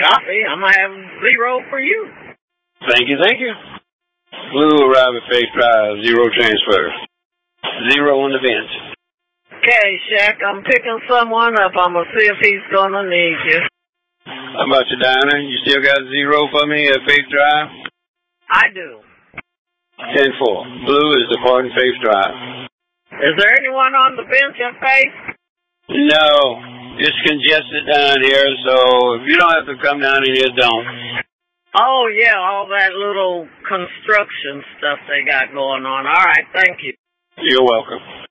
coffee, I'm going to have 0 for you. Thank you, thank you. Blue arrive at Faith Drive, 0 transfer. 0 on the bench. Okay, Shaq, I'm picking someone up. I'm going to see if he's going to need you. How about you, Dinah? You still got 0 for me at Faith Drive? I do. 10-4. Blue is departing Faith Drive. Is there anyone on the bench at Faith? No. It's congested down here, so if you don't have to come down in here, don't. Oh, yeah, all that little construction stuff they got going on. All right, thank you. You're welcome.